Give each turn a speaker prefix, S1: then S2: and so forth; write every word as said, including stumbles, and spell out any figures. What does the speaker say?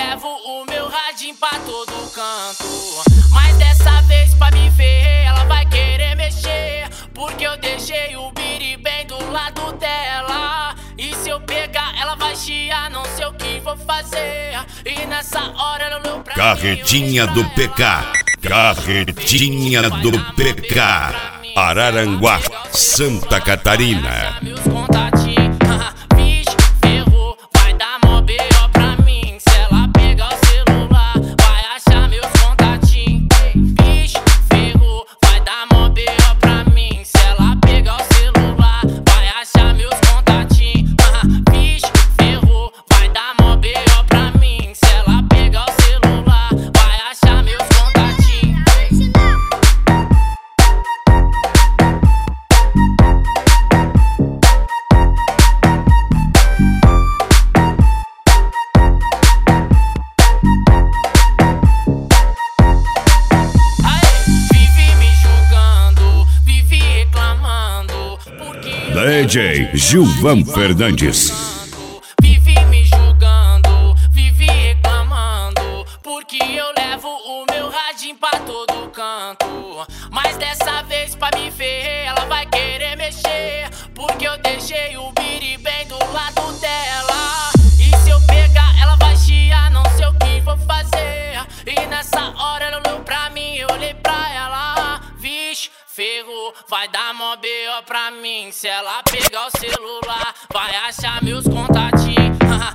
S1: levo o meu radinho pra todo canto. Mas dessa vez pra me ferrer ela vai querer mexer, porque eu deixei o biri bem do lado dela. E se eu pegar ela vai chiar, não sei o que vou fazer. E nessa hora ela olhou pra
S2: Carretinha do P K, Carretinha do P K, Araranguá, Santa Catarina.
S1: Meus contatinhos, vixe, ferrou, vai dar mó B O pra mim. Se ela pegar o celular, vai achar meus contatinhos. Vixe, ferrou, vai dar mó B O pra mim. Se ela pegar o celular, vai achar meus contatinhos. Vixe, ferrou, vai dar mó B O pra mim. Se ela pegar o celular, vai achar meus contatinhos.
S2: D J Gilvan Fernandes.
S1: Vive me julgando, vive reclamando, porque eu levo o meu radinho pra todo canto. Mas dessa vez pra me ferrer ela vai querer mexer, porque eu deixei o biri bem do lado dela. E se eu pegar ela vai chiar, não sei o que vou fazer. E nessa hora ela olhou pra mim, eu olhei pra ela. Vixe, ferrou, vai dar mó B O pra mim. Se ela pegar o celular, vai achar meus contatinhos.